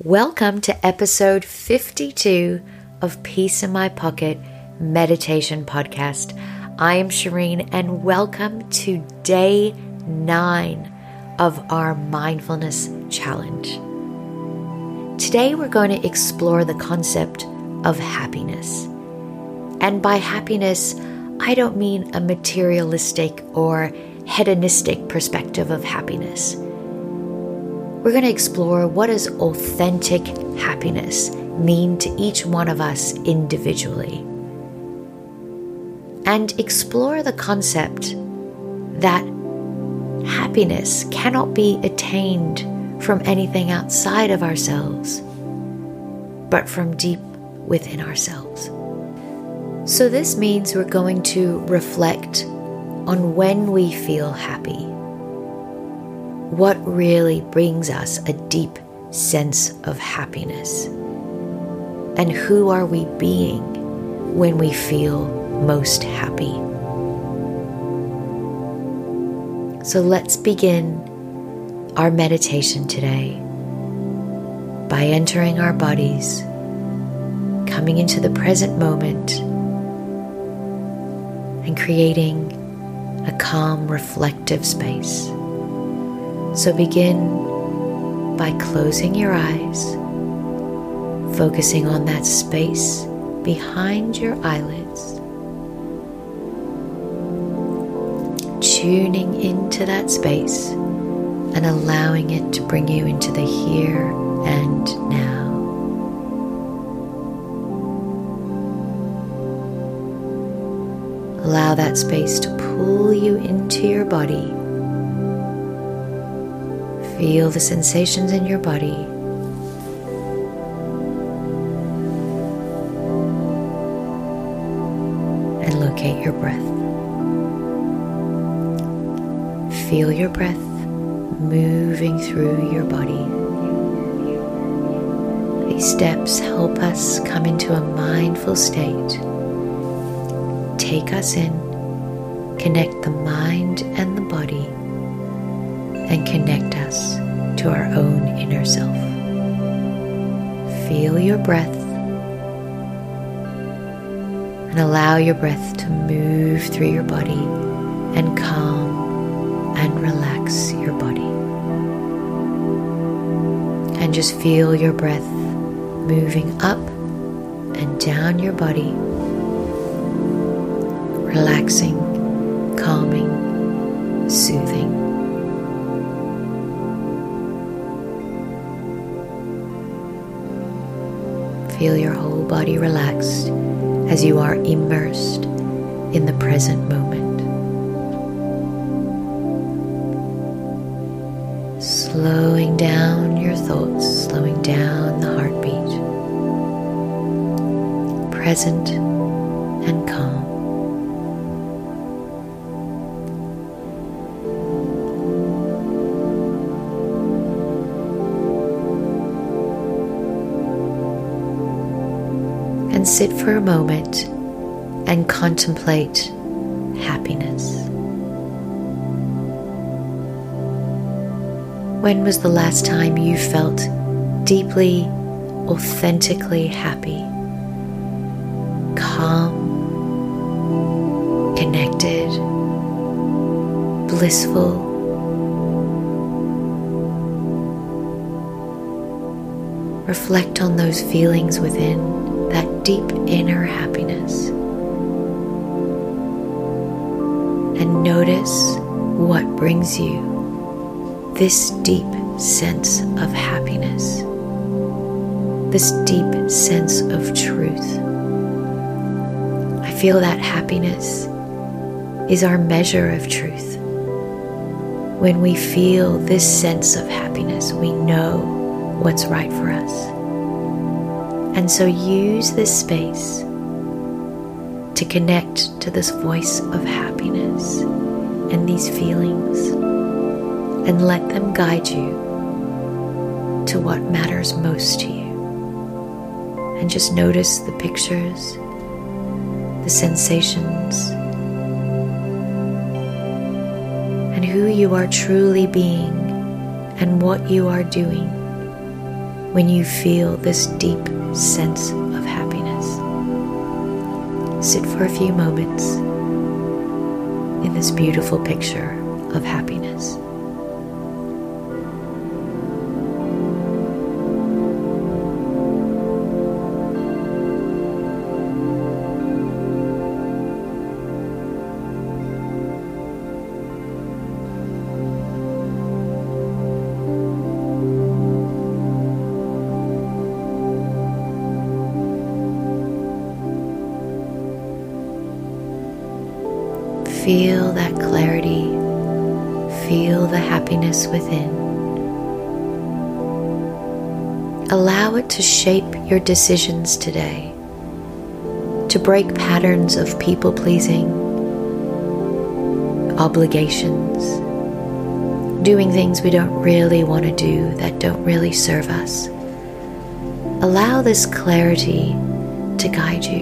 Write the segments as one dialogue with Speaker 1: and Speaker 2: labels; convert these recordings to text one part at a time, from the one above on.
Speaker 1: Welcome to episode 52 of Peace in My Pocket Meditation Podcast. I am Shireen and welcome to day 9 of our Mindfulness Challenge. Today we're going to explore the concept of happiness. And by happiness, I don't mean a materialistic or hedonistic perspective of happiness. We're going to explore what does authentic happiness mean to each one of us individually, and explore the concept that happiness cannot be attained from anything outside of ourselves, but from deep within ourselves. So this means we're going to reflect on when we feel happy. What really brings us a deep sense of happiness? And who are we being when we feel most happy? So let's begin our meditation today by entering our bodies, coming into the present moment, and creating a calm, reflective space. So begin by closing your eyes, focusing on that space behind your eyelids, tuning into that space and allowing it to bring you into the here and now. Allow that space to pull you into your body. Feel the sensations in your body. And locate your breath. Feel your breath moving through your body. These steps help us come into a mindful state. Take us in, connect the mind and the body, and connect us to our own inner self. Feel your breath and allow your breath to move through your body and calm and relax your body. And just feel your breath moving up and down your body, relaxing, calming, soothing. Feel your whole body relaxed as you are immersed in the present moment. Slowing down your thoughts, slowing down the heartbeat. Present and calm. And sit for a moment and contemplate happiness. When was the last time you felt deeply, authentically happy, calm, connected, blissful? Reflect on those feelings within, that deep inner happiness, and notice what brings you this deep sense of happiness, this deep sense of truth. I feel that happiness is our measure of truth. When we feel this sense of happiness, we know what's right for us. And so use this space to connect to this voice of happiness and these feelings, and let them guide you to what matters most to you. And just notice the pictures, the sensations, who you are truly being and what you are doing when you feel this deep sense of happiness. Sit for a few moments in this beautiful picture of happiness. Feel that clarity, feel the happiness within. Allow it to shape your decisions today, to break patterns of people-pleasing, obligations, doing things we don't really want to do that don't really serve us. Allow this clarity to guide you,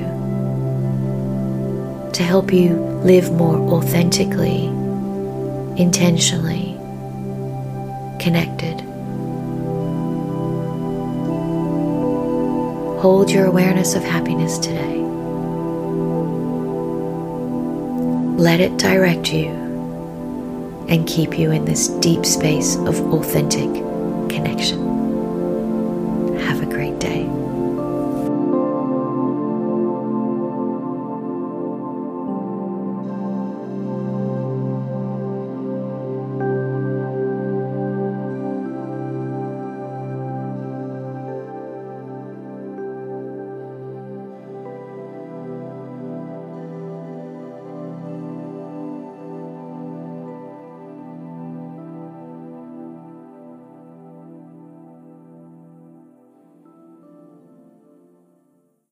Speaker 1: to help you live more authentically, intentionally, connected. Hold your awareness of happiness today. Let it direct you and keep you in this deep space of authentic connection. Have a great day.